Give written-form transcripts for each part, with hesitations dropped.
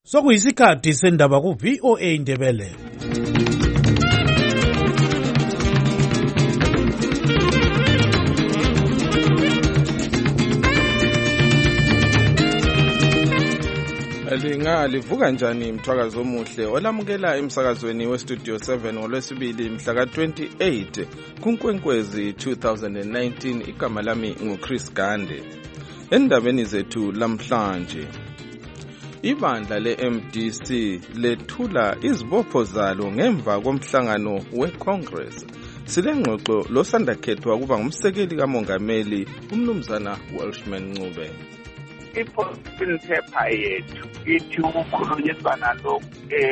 Sokuyisikhathi sendaba ku VOA Indebele. Livuka njani mthwakazo omuhle olamukela emsakazweni westudio 7 ngolwesibili mhla ka-28 kuNkwenkwezi 2019. Igama lami nguChris Gande. Endabeni zethu lamhlanje, ibandla le-MDC lethula izibopho zalo ngemva komhlangano we-Congress. Silengxoxo losandakhethwa kuba ngumsekeli kamongameli umnumzana Welshman Ncube. I-position paper yethu ithi ukukhulunyiswana lokhu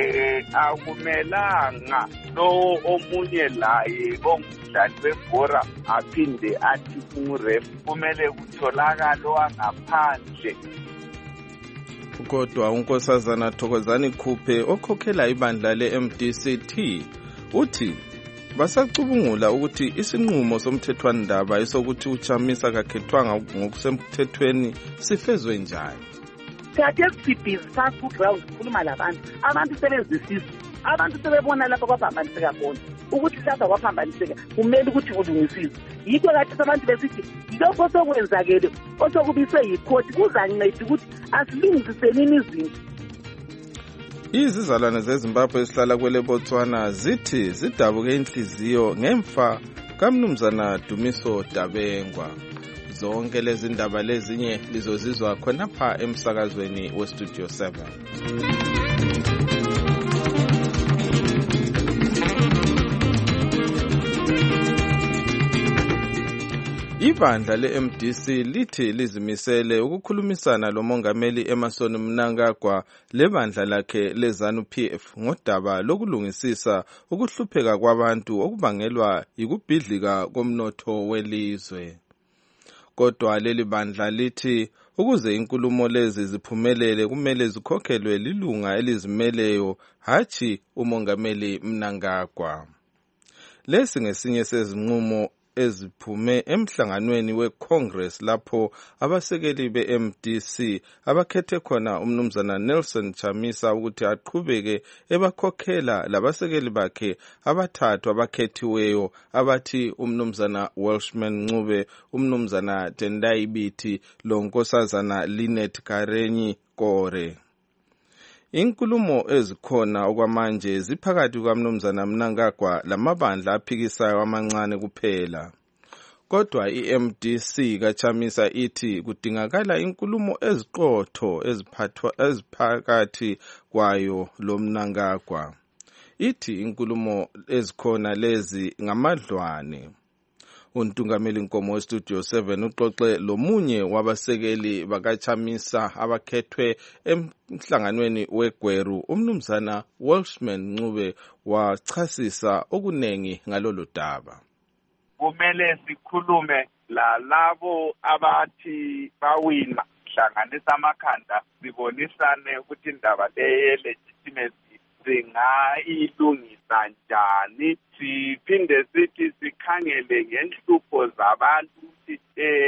akumelanga lo omunye laye ongumdlali webhora aphinde athi kuref, kumele kutholakale wangaphandle. Kodwa unkosazana Thokozani Khuphe okhokhela ibandla le-MDC uthi basacubungula ukuthi isinqumo somthethwandaba esokuthi uChamisa kakhethwanga ngokusemthethweni sifezwe njani. Siyathe sibhizi phansi ku-ground sikhuluma labantu, abantu sebezwisisa, abantu sebebona lapho kwaphambaniseka khona ukuthi lapha kwaphambaniseka kumele ukuthi kulungisiswe. Yikho kathi abantu besithi lokho osokwenzakele osokubiswe yikhoti kuzanceda ukuthi asilungisenini izinto. Izizalwane zeZimbabwe esihlala kwele Botswana zithi zidabuke inhliziyo ngemfa kaMnumzana Dumiso Dabengwa. Zonke lezi ndaba lezinye lizozizwa khonapha emsakazweni westudio 7. Ibandla le-MDC lithi lizimisele ukukhulumisana lomongameli Emmerson Mnangagwa lebandla lakhe leZANU-PF ngodaba lokulungisisa ukuhlupheka kwabantu okubangelwa yikubhidlika komnotho welizwe. Kodwa leli bandla lithi ukuze inkulumo lezi ziphumelele kumele zikhokhelwe lilunga elizimeleyo, hatshi umongameli Mnangagwa. Lesi ngesinye sezinqumo eziphume emhlanganweni we-Congress lapho abasekeli be-MDC abakhethe khona umnumzana Nelson Chamisa ukuthi aqhubeke ebakhokhela labasekeli bakhe abathathu abakhethiweyo abathi umnumzana Welshman Ncube, umnumzana Tendai Biti lonkosazana Linet Karenyi Kore. Inkulumo ezikhona okwamanje ziphakathi kwaMnumzana Mnangagwa lamabandla aphikisayo amancane kuphela. Kodwa i-MDC kaChamisa ithi kudingakala inkulumo eziqotho eziphakathi kwayo lo Mnangagwa. Ithi inkulumo ezikhona lezi ngamadlwane. Untungameli Nkomo westudio 7 uxoxe lomunye wabasekeli bakaChamisa abakhethwe emhlanganweni weGweru, umnumzana Welshman Ncube, wachasisa okunengi ngalolu daba. Kumele sikhulume labo abathi bawina, hlanganisa amakhanda, sibonisane ukuthi indaba le-legitimacy singayilungisa njani. Siphinde sithi sikhangele ngenhlupho zabantu ukuthi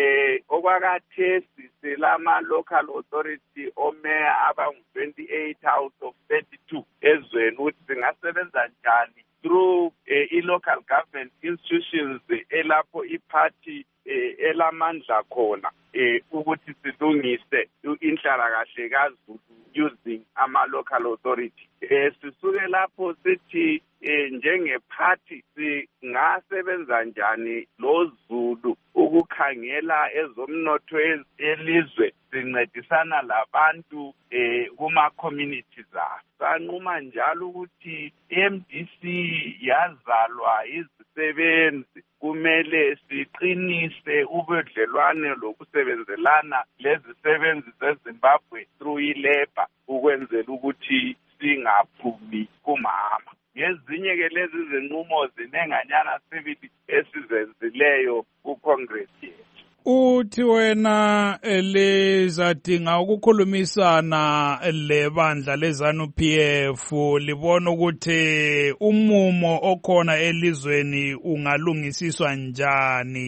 okwakathesi selama local authority omeya abangu-28 out of 32 ezweni, ukuthi singasebenza njani through i-local government institutions elapho iphathi elamandla khona ukuthi silungise inhlalakahle kaZulu using ama-local authority. Sisuke lapho sithi njengephathi singasebenza njani lo Zulu ukukhangela ezomnotho elizwe, sincedisana labantu kuma-communities abo. Sanquma njalo ukuthi MDC yazalwa izisebenzi, kumele siqinise ubudlelwane lokusebenzelana lezisebenzi zeZimbabwe through ilabor ukwenzela ukuthi singaphumi kumama. Ngezinye-ke lezi zinqumo zinenganyana sibili esizenzileyo ku-Congress yethu. Uthi wena lizadinga ukukhulumisana lebandla leZANU-PF libona ukuthi umumo okhona elizweni ungalungisiswa njani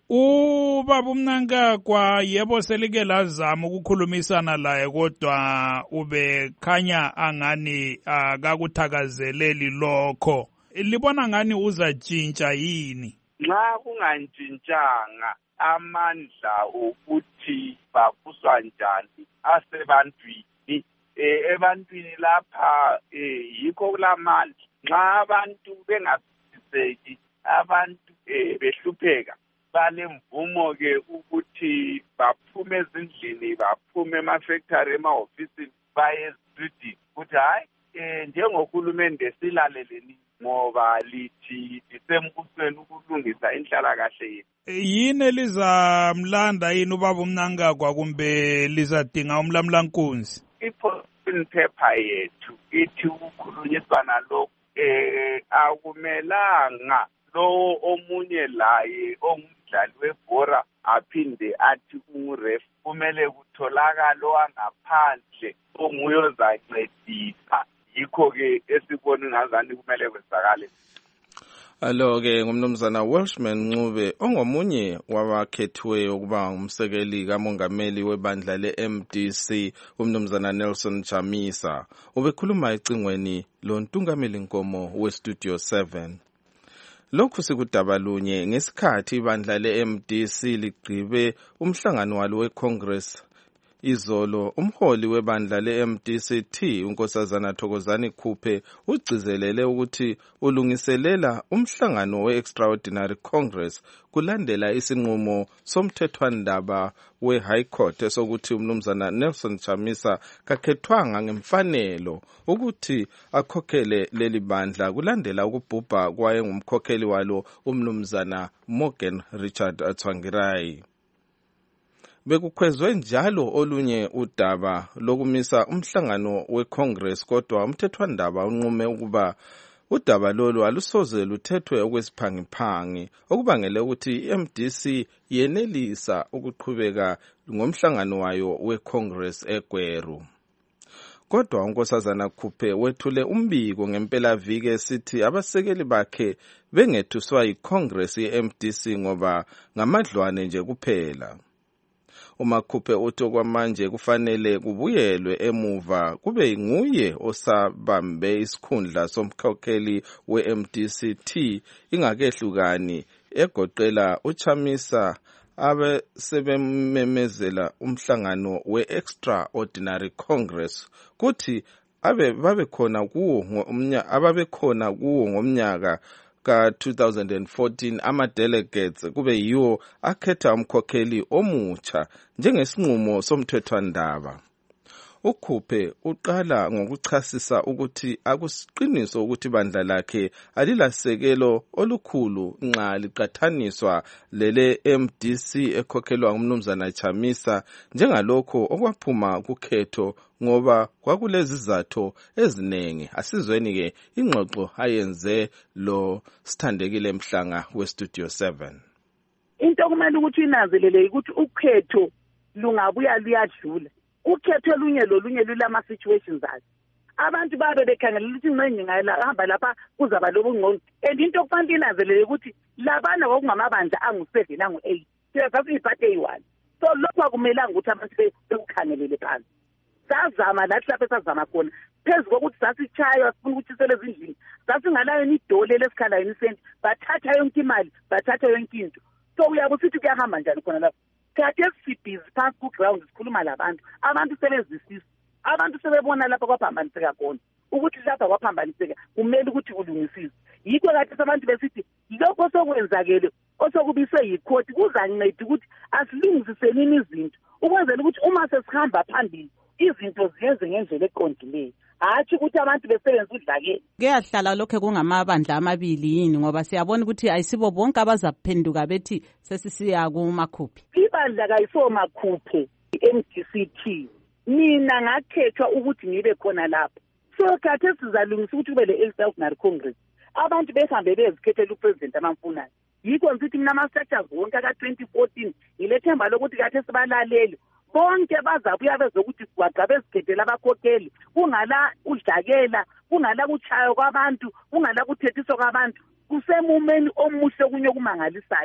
Ubaba uMnangagwa yebo selike lazama ukukhulumisana laye kodwa ubekhanya angani akakuthakazeleli lokho. Libona ngani uzatshintsha yini? Nxa kungantshintshanga amandla ukuthi babuswa njani asebantwini ebantwini lapha yikho kulamandla. Nxa abantu bengavisiseki abantu behlupheka balemvumo ke ukuthi baphume ezindlini baphume emafactory emahofisini baye ezitridini ukuthi hayi njengohulumende silaleleni ngoba lithi lisembusweni ukulungisa inhlalakahle yethu. Yini elizamlanda yini ubaba uMnangagwa kumbe lizadinga umlamlankunzi? I-position paper yethu ithi ukukhulunyiswana lokhu akumelanga lo omunye laye ongumdlali webhora aphinde athi unguref. Kumele kutholakala owangaphandle onguye ozancedisa. Yikho-ke esibona ngazani kumele kwenzakale. Alo-ke ngumnumzana Welshman Ncube ongomunye wabakhethiweyo ukuba ngumsekeli kamongameli webandla le-MDC umnumzana Nelson Chamisa ubekhuluma ecingweni lontungameli Nkomo weStudio 7. Lokhu sikudaba lunye ngesikhathi ibandla le-MDC ligqibe umhlangano walo weCongress izolo. Umholi webandla le-MDC unkosazana Thokozani Khuphe ugcizelele ukuthi ulungiselela umhlangano we-Extraordinary Congress kulandela isinqumo somthethwandaba we-High Court esokuthi umnumzana Nelson Chamisa kakhethwanga ngemfanelo ukuthi akhokhele leli bandla kulandela ukubhubha kwaye ngumkhokheli walo umnumzana Morgan Richard Tsvangirai. Bekukhwezwe njalo olunye udaba lokumisa umhlangano weCongress kodwa umthethwandaba unqume ukuba udaba lolu alusoze luthethwe okwesiphangiphangi okubangele ukuthi iMDC yenelisa ukuqhubeka ngomhlangano wayo weCongress eGweru. Kodwa unkosazana Khuphe wethule umbiko ngempela viki esithi abasekeli bakhe bengethuswa yiCongress yeMDC ngoba ngamadlwane nje kuphela. uMakhuphe uthi okwamanje kufanele kubuyelwe emuva kube nguye osabambe isikhundla somkhokheli we-MDC ingakehlukani egoqela uChamisa abesebememezela umhlangano we-Extraordinary Congress kuthi ababekhona kuwo ngomnyaka ka-2014 ama-delegates kube yiwo akhetha umkhokheli omutsha njengesinqumo somthethwandaba. uKhuphe uqala ngokuchasisa ukuthi akusiqiniso ukuthi bandla lakhe alilasekelo olukhulu nxa liqathaniswa lele MDC ekhokhelwa ngumnumzana Chamisa njengalokho okwaphuma kukhetho ngoba kwakulezizathu eziningi. Asizweni ke ingxoxo ayenze lo Sithandekile Mhlanga weStudio 7. Into kumele ukuthi inazelele ukuthi ukhetho lungabuya luyadlula. Ukhetho olunye lolunye lulama situations akhe. Abantu babe bekhangela ukuthi ingcenye ngayihamba lapha kuzaba lobungqondo. And into okufanele inazelele ukuthi labana ngokungamabandla angu7 angu8. Siyafaka iphathi eyi1. So lokho akumelanga ukuthi abantu bekukhangelele phansi. Sazama lathi lapha esazama khona. Phezulu kokuthi sasichaywa sifuna ukuthi sele ezindlini. Sasingalayo idole lesikhala inisenti. Bathatha yonke imali, bathatha yonke into. So uyabusithi kuyahamba njani khona lapha. Kade sibhizi phansi ku-ground sikhuluma labantu. Abantu sebezisisa. Abantu sebebona lapha kwaphambaniseka khona. Ukuthi lapha kwaphambaniseka kumele ukuthi kulungisizwe. Yikho kade abantu besithi lokho sokwenzakele osokubise yikhoti kuzanceda ukuthi asilungisiseni izinto. Ukwenzela ukuthi uma sesihamba phambili izinto ziyenze ngendlela eqondileyo. Hathi ukuthi abantu besebenza udlakela. Kuyahlala lokho kungamabandla amabili yini ngoba siyabona ukuthi ayisibo bonke abazaphenduka bethi sesisiya kuMakhuphe. Ibandla kayiso Makhuphe iMDC. Mina ngakhethwa ukuthi ngibe khona lapha. So kade sizalungisa ukuthi kube le-Extraordinary Congress. Abantu behambe bezikhethela upresident abamfunayo. Yikho ngithi mina ama-structures wonke ka-2014 ngilethemba lokuthi kade sibalaleli. Bonke bazabuya bezokuthi gwaqabe esikhethela abakhokheli kungala udlakela kungala kuchayo kwabantu kungala kuthethiswa kwabantu kusemumeni omuhle kunye kumangalisayo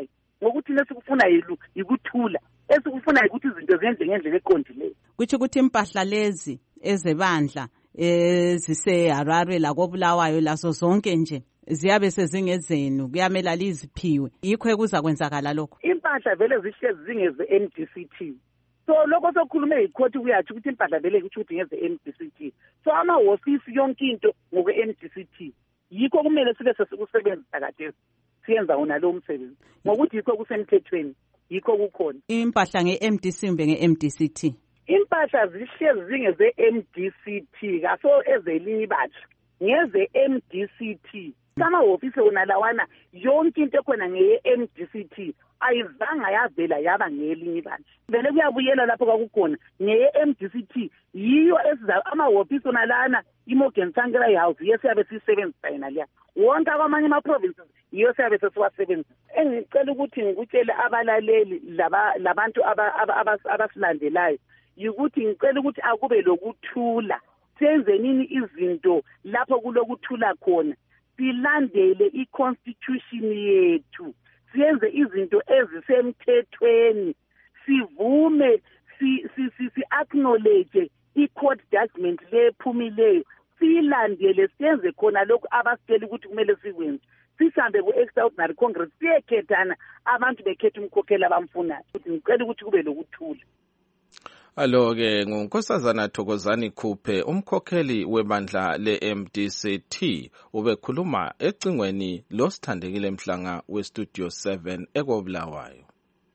ngokuthi nesikufuna yikuthula, esikufuna ukuthi izinto zenze ngendlela eqondileyo. Kuthi ukuthi impahla lezi ezebandla eziseHarare lakoBulawayo lazo zonke nje ziyabe sezingezenu, kuyamela liziphiwe. Yikho ekuzakwenzakala lokho. Impahla vele zihlezi zingeze MDCT. So lokho sokhulume ikhoti kuyathi ukuthi impahla vele kuthi ukuthi ngeze MDCT. So amahhovisi yonke into ngokwe MDCT. Yikho kumele sibe sesikusebenzisa kade siyenza wona lo msebenzi. Ngokuthi yikho kusemthethweni, yikho kukhona. Impahla ngeMDC umbe ngeMDCT. Impahla zihlezi zingeze MDCT kaso ezelinye ibandla. Ngeze MDCT. Amahhovisi wona lawana yonke into ekhona ngeye MDCT. Ayizanga yavela yaba ngelinye ibandla. Vele kuyabuyela lapho kwakukhona ngeye MDCT yiyo esiza amahhovisi wona lana iMorgan Stanley House yesiyabe sisebenzisa yena leya. Wonke kwamanye ama provinces yiyo siyabe sesiwasebenzisa. Engicela ukuthi ngikutshele abalaleli labantu abasilandelayo ukuthi ngicela ukuthi akube lokuthula. Senze nini izinto lapho kulokuthula khona. Silandele iconstitution yethu. Siyenze izinto ezisemthethweni. Sivume si acknowledge i-court judgment lephumileyo. Silandele siyenze khona lokho abasitshela ukuthi kumele sikwenze. Sihambe ku-extraordinary congress siyekhethana abantu bekhetha umkhokheli abamfunayo. Ngicela ukuthi kube lokuthula. Alo-ke nguNkosazana Thokozani Khuphe, umkhokheli webandla le-MDCT, ubekhuluma ecingweni losithandekile Mhlanga weStudio 7 eKobulawayo.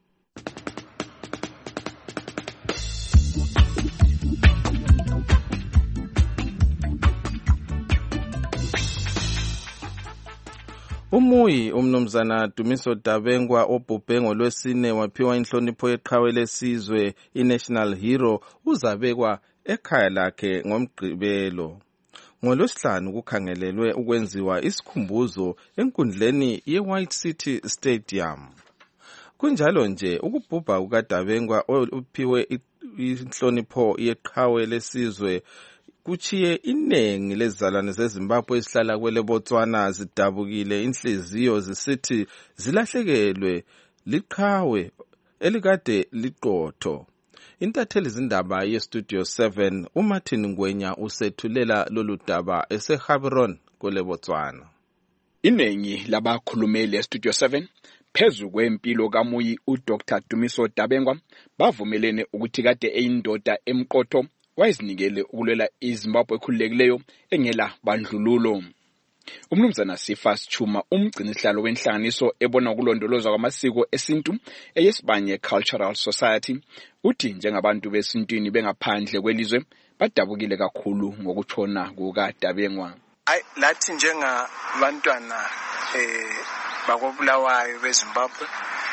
Umuyi umnumzana Dumiso Dabengwa obhubhe ngoLwesine waphiwa inhlonipho yeqhawe lesizwe iNational Hero uzabekwa ekhaya lakhe ngoMgqibelo. NgoLwesihlanu kukhangelelwe ukwenziwa isikhumbuzo enkundleni yeWhite City Stadium. Kunjalo nje ukubhubha kukaDabengwa ophiwe inhlonipho yeqhawe lesizwe kuchiye inengi lezizalwane zeZimbabwe esihlala kwele Botswana zidabukile inhliziyo zisithi zilahlekelwe liqhawe elikade liqotho. Intatheli zindaba yeStudio 7 uMartin Ngwenya usethulela lolu daba eseGaborone kwele Botswana. Inengi labakhulumeli eStudio 7 phezu kwempilo kaMuyi uDr Dumiso Dabengwa bavumelene ukuthi kade eyindoda emqotho wayezinikele ukulwela iZimbabwe ekhululekileyo engela bandlululo. Umnumzana Sifas Chuma umgcinisihlalo wenhlanganiso ebona ukulondolozwa kwamasiko esintu eYesibanye Cultural Society uthi njengabantu besintwini bengaphandle kwelizwe badabukile kakhulu ngokutshona kukaDabengwa. Lathi njengabantwana bakobulawayo beZimbabwe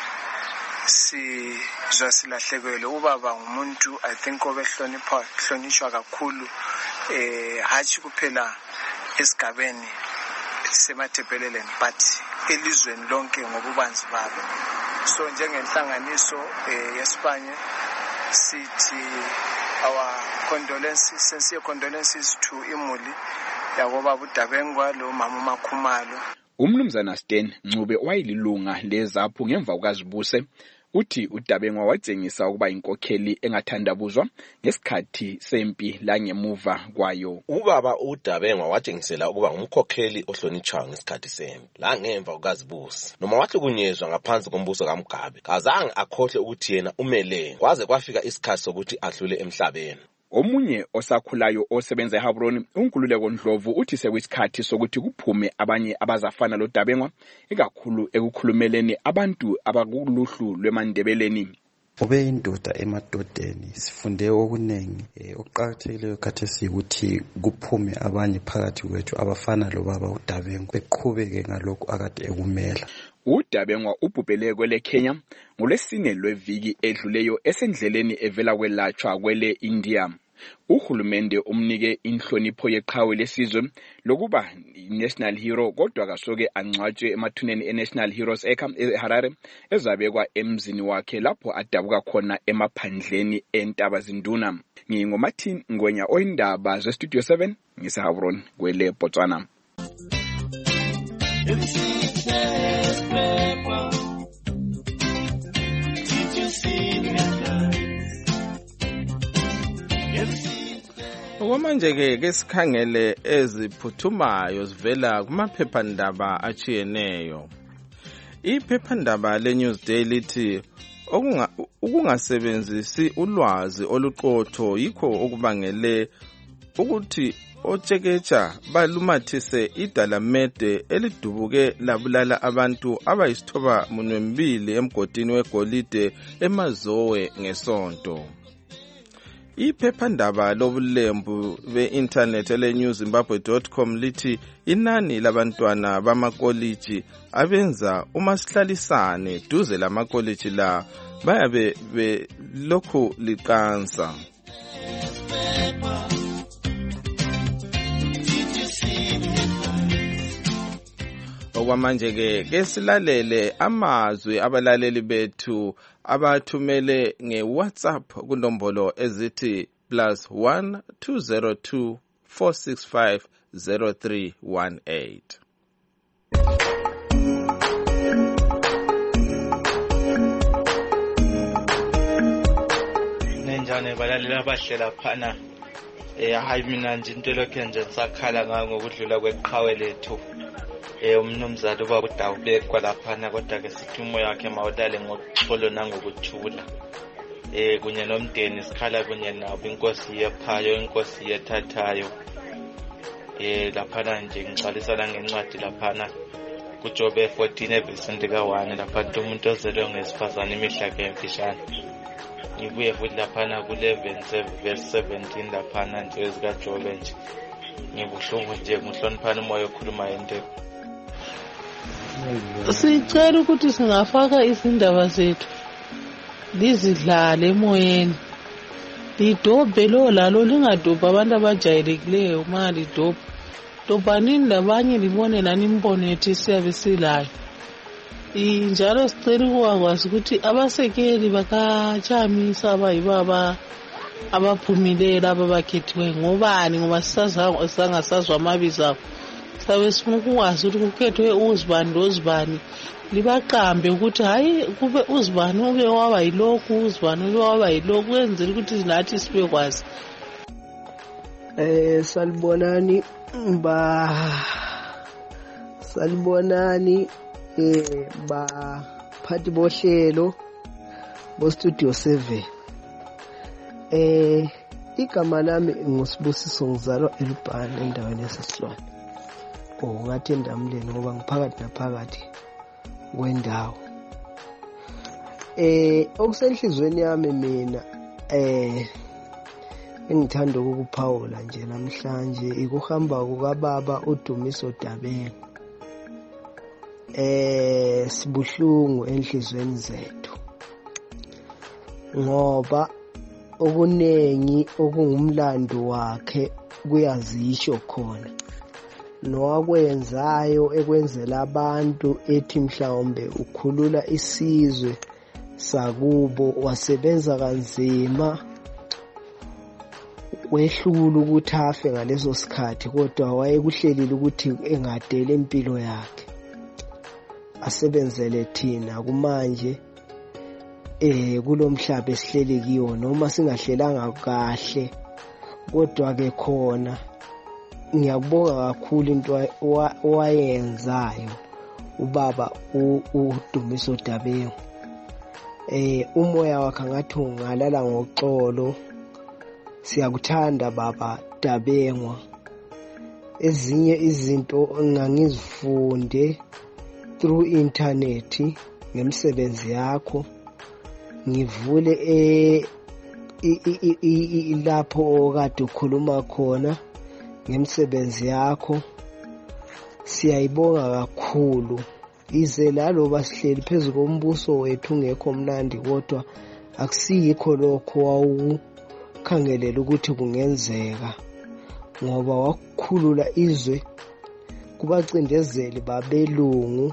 sizwa silahlekelwe. Ubaba ngumuntu I think obehlonishwa kakhulu hathi kuphela esigabeni semathebeleleni but elizweni lonke ngobubanzi babo. So njengenhlanganiso yeSibanye sithi our condolences, sincere condolences to imuli yakobaba uDabengwa lo mama uMakhumalo. Umnumzana Stan Ncube wayililunga leZAPHU ngemva kukaZibuse uthi uDabengwa watshengisa ukuba inkokheli engathandabuzwa ngesikhathi sempi la ngemuva kwayo. Ubaba uDabengwa watshengisela ukuba ngumkhokheli ohlonitshwayo ngesikhathi sempi la ngemva kukaZibuse. Noma wahlukunyezwa ngaphansi kombuso kaMugabe, kazange akhohle ukuthi yena umele kwaze kwafika isikhathi sokuthi adlule emhlabeni. Omunye osakhulayo osebenza eGaborone uNkululeko Ndlovu uthi sekuyisikhathi sokuthi kuphume abanye abazafana loDabengwa ikakhulu ekukhulumeleni abantu abakuluhlu lweMandebeleni. Ube indoda emadodeni sifunde okunengi okuqhakathekileyo khathesi ukuthi kuphume abanye phakathi kwethu abafana lobaba uDabengwa beqhubeke ngalokho akade ekumela. uDabengwa ubhubhele kwele Kenya ngolesine lweviki edluleyo esendleleni evela kwelatshwa kwele India. Uhulumende umnike inhlonipho yeqhawe lesizwe lokuba National Hero kodwa kasoke angcwatshwe emathuneni eNational Heroes eHarare ezabekwa emzini wakhe lapho adabuka khona emaphandleni eNtaba Zinduna. NgingoMartin Ngwenya oyindaba zeStudio 7 ngiseGaborone kwele Botswana. Okwamanje ke sikhangele eziphuthumayo zivela kumaphephandaba achiyeneyo. Iphephandaba leNewsday lithi ukungasebenzisi ulwazi oluqotho yikho okubangele ukuthi otsheketsha balumathise idalamede elidubuke labulala abantu abayisithoba-2 emgodini wegolide eMazowe ngesonto. Iphephandaba lobulembu be-internet ele-newzimbabwe.com lithi inani labantwana bamakoliji abenza umasihlalisane duze lamakoliji la bayabe belokhu liqansa. Okwamanje ke silalele amazwi abalaleli bethu abathumele ngeWhatsApp kunombolo ezithi +1 202 465 0318. Nenjani balaleli abahlela phana hayi mina nje into lokho nje sakhala ngokudlula kweqhawe lethu. Umnumzana ubaba uDawubekwa laphana kodwa ke sithi umoya wakhe mawudale ngokuxolo nangokuthula. Kunye nomndeni sikhala kunye nabo inkosi yephayo inkosi yethathayo. Laphana nje ngixalisana ngencwadi laphana kuJobe 14 verse 1 lapha umuntu ozelwe ngesifazane imihla ke emfishane. Ngibuye futhi laphana ku11 verse 17 laphana nje ezikaJobe nje. Ngibuhlungu nje ngihloniphana umoya okhuluma into. Sicela ukuthi singafaka izindaba zethu lizidlale emoyeni. Lidobhe lo lalo lingadobha abantu abajayelekileyo uma lidobha. Dobhanini labanye libone nani imbono yethu siyabe silayo. Njalo sicela ukwazi ukuthi abasekeli bakachamisa abayibaba abaphumileyo laba bakhethiwe ngobani ngoba sangasazwa amabizo abo. Sabe sifuna ukwazi ukuthi kukhethwe uzibani lozibani libaqambe ukuthi hayi kube uzibani uke waba yilokhu uzibani uke waba yilokhu kwenzela ukuthi nathi sibe kwazi. Salibonani ba phathi bohlelo bo Studio 7. Igama lami nguSibusiso ngizalwa eLupane endaweni yaseSilwane. Ngathi endamleni ngoba ngiphakathi naphakathi kwendawo. Okusenhlizweni yami mina engithanda ukukuphawula nje namhlanje ikuhamba kukababa uDumiso Dabengwa. Sibuhlungu enhlizweni zethu ngoba okunengi okungumlando wakhe kuyazisho khona nowakwenzayo ekwenzela abantu ethi mhlawumbe ukhulula isizwe sakubo wasebenza kanzima wehlula ukuthi afe ngaleso sikhathi kodwa wayekuhlelile ukuthi engadela impilo yakhe asebenzele thina kumanje kulomhlaba esihleli kiyo noma singahlelanga kahle kodwa ke khona ngiyabonga kakhulu into owayenzayo ubaba uDumiso Dabengwa. Umoya wakhe ngathi ungalala ngoxolo. Siyakuthanda baba Dabengwa. Ezinye izinto ngangizifunde through internet ngemsebenzi yakho. Ngivule lapho kade ukhuluma khona ngemsebenzi yakho. Siyayibonga kakhulu. Ize lalo basihleli phezulu kombuso wethu ungekho mnandi kodwa akusikho lokho wawukhangelela ukuthi kungenzeka ngoba wakukhulula izwe kubacindezeli babelungu.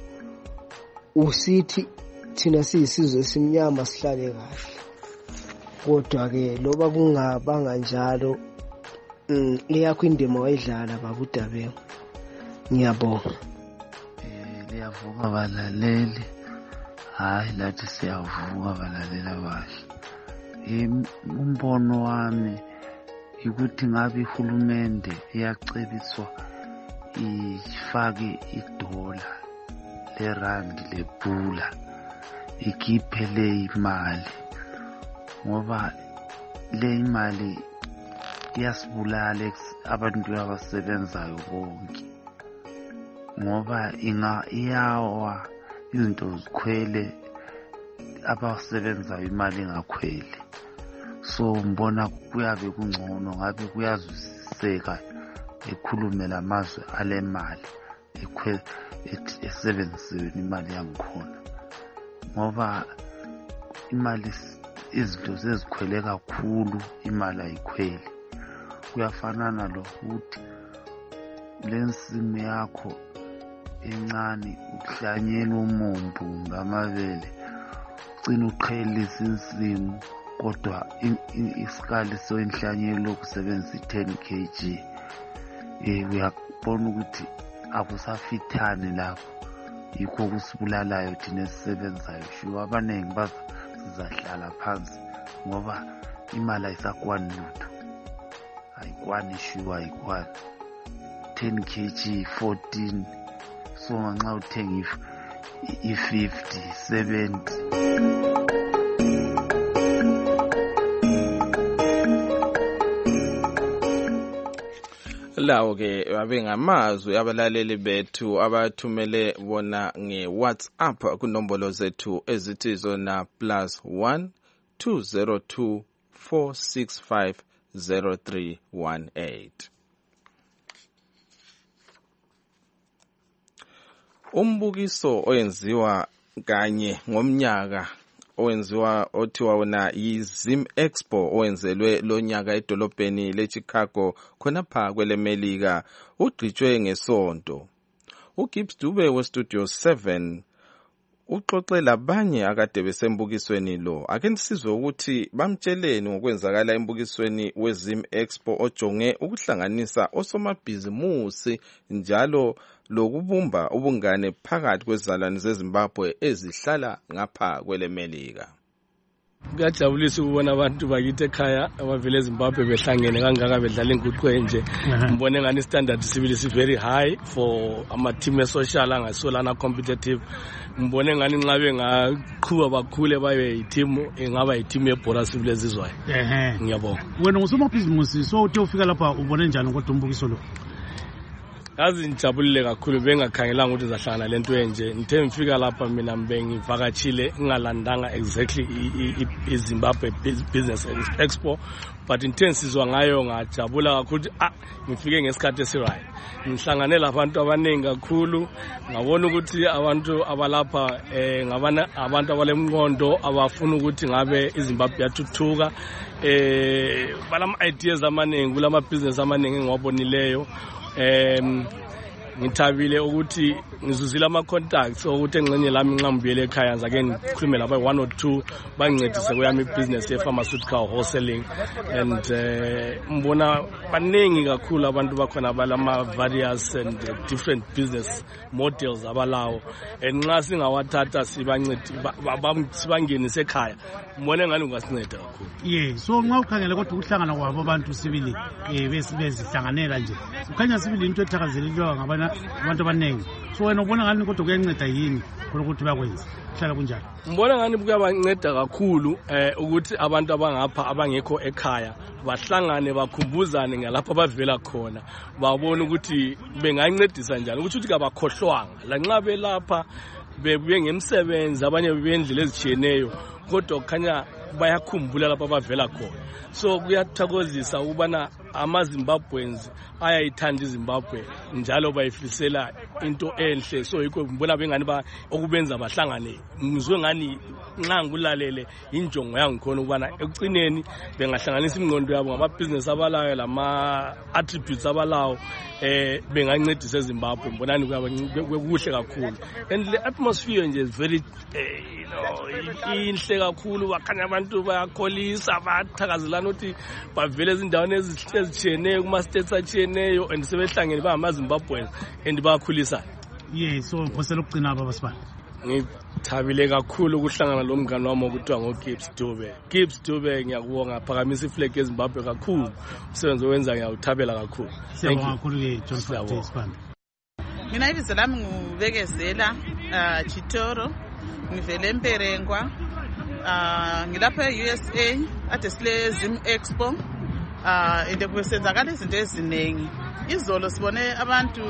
Usithi thina siyisizwe simnyama sihlale kahle kodwa ke loba kungabanga njalo iyakho indima wayidlala baba uDabengwa. Ngiyabonga. Liyavuka balaleli. Hayi lathi siyavuka balalela bahle. Umbono wami ukuthi ngabe ihulumende iyacebiswa ifake idola lerandi lepula ikhiphe le imali, ngoba le imali iyasibulala abantu abasebenzayo bonke, ngoba iyawa izinto zikhwele abasebenzayo imali ingakhweli. So mbona kuyabe kungcono ngabe kuyazwisiseka ekhulume lamazwe ale mali esebenzisweni imali yangikhona, ngoba imali izinto sezikhwele kakhulu, imali ayikhweli. Kuyafanana lokuthi lensimu yakho encane ukuhlanyela umumbu ngamabele, ugcina uqhelisa insimu kodwa isikali soinhlanyelo kusebenzisa 10 kg. Uyabona ukuthi akusafithani lapho, yikho kusibulalayo thina esisebenzayo. Shuwa abaningi bazahlala phansi ngoba imali ayisakwani lutho, ayikwani shuwa, ayikwani 10 kg 14. So nxa uthenga i-50 70. Lawo ke abengamazwi abalaleli bethu abathumele bona nge-WhatsApp kunombolo zethu ezithi zona +1 202 465 0318. Umbukiso oyenziwa kanye ngomnyaka owenziwa othiwa wona yiZim Expo owenzelwe lonyaka edolobheni leChicago khonapha kwelemelika ugqitshwe ngesonto. uGibbs Dube weStudio 7 uxoxe labanye akade besembukisweni lo. Ake nisizwe ukuthi bamtsheleni ngokwenzakala embukisweni weZim Expo ojonge ukuhlanganisa osomabhizimusi njalo lokubumba ubungane phakathi kwezizalwane zeZimbabwe ezihlala ngapha kwelemelika. Kuyajabulisa ukubona abantu bakithi ekhaya abavela eZimbabwe behlangene kangaka bedlala inguqwe nje. Ngibone ngani standard civil is very high for ama team social angasolana competitive. Ngibone ngani nxa bengaqhuba bakhule babe yiteam engaba yiteam yebhola civil ezizwayo. Ngiyabonga. Wena ngusomabhizimusi so uthe ufika lapha ubone njani kodwa umbukiso lo? Yazi ngijabulile kakhulu, bengakhangelanga ukuthi zahlangana lento enje. Ngithe ngifika lapha mina bengivakatshile ngalandanga exactly iZimbabwe Business Expo, but intensizwa ngayo ngajabula kakhulu. Ngifike ngesikhathi esiright, ngihlangane labantu abaningi kakhulu, ngabona ukuthi abantu abalapha ngabana abantu abalemnqondo abafuna ukuthi ngabe iZimbabwe yathuthuka. Balama ideas amaningi, kulama business amaningi engiwabonileyo. Ngithabile ukuthi ngizuzile ama contacts ukuthi engxenye lami nxa ngibuyele ekhaya ngizake ngikhulume laba 1 or 2 bangincedise kuyami business ye pharmaceutical wholesaling, and mbona baningi kakhulu abantu bakhona balama various and different business models abalawo, and nxa singawathatha sibangenise ekhaya mbone ngani ungasinceda kakhulu. So nxa ukhangele kodwa ukuhlangana kwabo abantu sibili bezihlanganela nje ukhanya sibili into ethakazelelwa ngabana abantu abaningi, so wena ubona ngani kodwa kuyanceda yini ukuthi bakwenze hlala kunjalo? Mbona ngani kuyabanceda kakhulu ukuthi abantu abangapha abangekho ekhaya bahlangane bakhumbuzane ngalapha bavela khona, babone ukuthi bengancedisa njani, ukuthi kabakhohlwanga lanxa belapha bebuye ngemsebenzi, abanye bebendlela ezitshiyeneyo kodwa kukhanya bayakhumbula lapha bavela khona. So kuyathokozisa ukubana amaZimbabweans ayayithanda iZimbabwe njalo bayifisela into enhle. So yikho ngibona bengani okubenza bahlangane. Ngizwe ngani nxa ngilalele injongo yangikhona ukubana ekucineni bengahlanganisa ingqondo yabo ngamabusiness abalayo lama attributes abalawo, bengancedisa eZimbabwe. Mbonani kuhle kakhulu, and the atmosphere nje is very inhle kakhulu. Bakhanya abantu bayakholisa, bathakazelana ukuthi bavele ezindaweni ezitshiyeneyo kuma-states atshiyeneyo and sebehlangene bangamaZimbabweans and bayakhulisa. So phosela ukugcina aba basibani. ngithabile kakhulu ukuhlangana lo mngane wami okuthiwa ngoGibbs Dube. Gibbs Dube ngiyakubonga, phakamisa iflag eZimbabwe kakhulu. Umsebenzi owenza ngiyawuthabela kakhulu. Siyabonga kakhulu John Fatih. Mina ibizo lami ngubekezela Chitoro, ngivele eMperengwa. Ngilapha e-USA ade sile Zim Expo. Into kusenzakala izinto eziningi. Izolo sibone abantu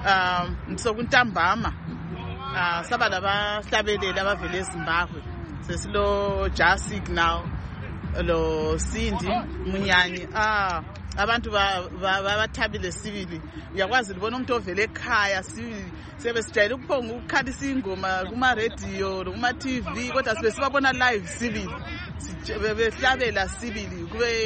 sokuntambama saba labahlabeleli abavele eZimbabwe. Sesilo Jasik now lo Cindy Munyanyi abantu bathabile sibili. Uyakwazi libona umuntu ovele ekhaya sibili sebe sijayele ukuphonga ukukhalisa ingoma kuma radio kuma TV kodwa sibe sibabona live sibili behlabela sibili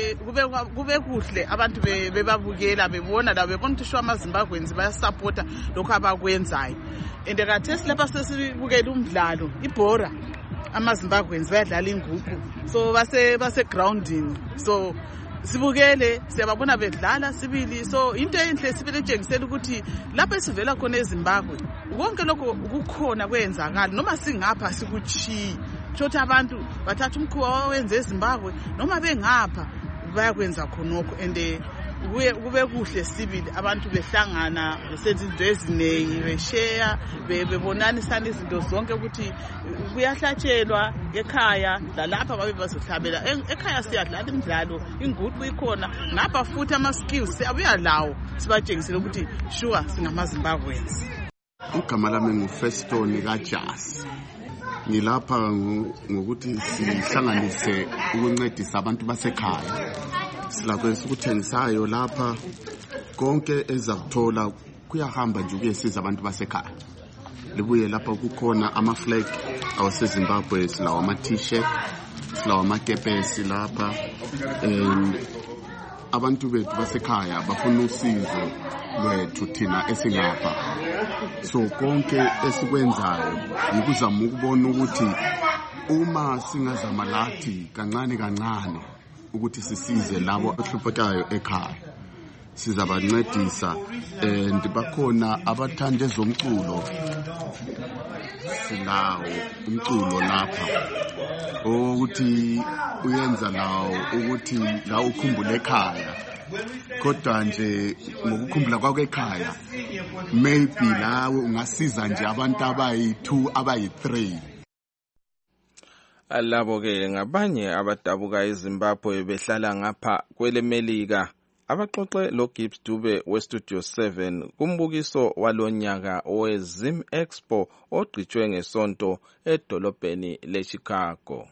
kube kuhle abantu bebabukela bebona la bebona ukuthi amaZimbabweans bayasupporta lokho abakwenzayo. Ende kathesi lapha sesibukela umdlalo ibhora amaZimbabweans bayadlala inguqu so base grounding so sibukele siyababona bedlala sibili so into enhle sibili entshengisela ukuthi lapha esivela khona eZimbabwe konke lokho ukukhona kwenzakala noma singapha sikuchiyi shothi abantu bathatha umkhuba owenza eZimbabwe noma bengapha bayakwenza khonokho ende kube kuhle sibili abantu behlangana besenza izinto eziningi beshare bebonanisana izinto zonke ukuthi kuyahlatshelwa ekhaya lalapha babe bazohlabela ekhaya siyadlala imidlalo inguqu ikhona ngapha futhi ama skills siyabuya lawo sibatshengisele ukuthi sure singamaZimbabweans. Igama lami nguFestoni kaJasi. Ngilapha ngokuthi sihlanganise ukuncedisa abantu basekhaya. Silakwenza ukuthengisayo lapha konke ezakuthola kuyahamba nje ukuyesiza abantu basekhaya. Libuye lapha kukhona ama flag awaseZimbabwe, silawa ama t-shirt, silawa amakepesi lapha. Abantu bethu basekhaya bafuna usizo lwethu thina esingapha. So konke esikwenzayo ukuzama ukubona ukuthi uma singazama lathi kancane ukuthi sisize labo ahluphayo ekhaya sizabancedisa and bakhona abathanda ezomculo silawo umculo lapha ukuthi uyenza lawo ukuthi la ukhumbule ekhaya kodwa nje ngokukhumbula kwakho ekhaya maybe lawe ungasiza nje abantu abayi2 abayi3. Alabo ke ngabanye abadabuka eZimbabwe behlala ngapha kwele Melika abaxoxe lo Gibbs Dube we Studio 7 kumbukiso walonyaka weZim Expo ogcitshwe ngesonto edolobheni leChicago.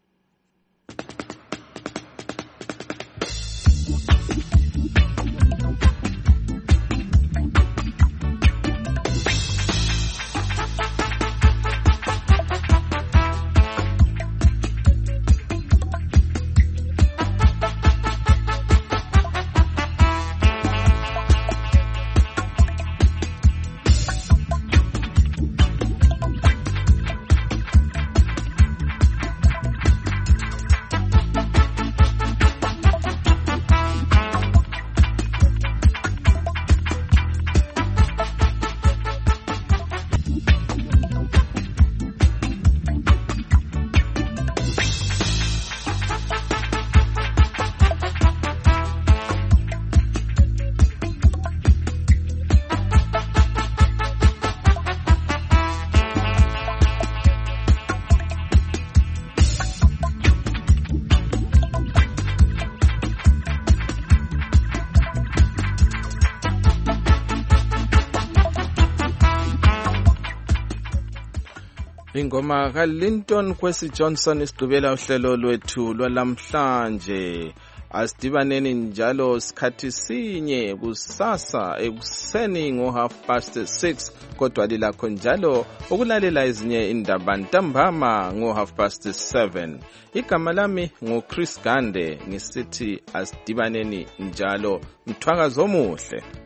Ingoma kaLinton Kwesi Johnson isigqibela uhlelo lwethu lwalamhlanje. Asidibaneni njalo sikhathi sinye kusasa ekuseni ngo6:30 kodwa lilakho njalo ukulalela ezinye indaba ntambama ngo7:30. Igama lami nguChris Gande ngisithi asidibaneni njalo mthwakazo omuhle.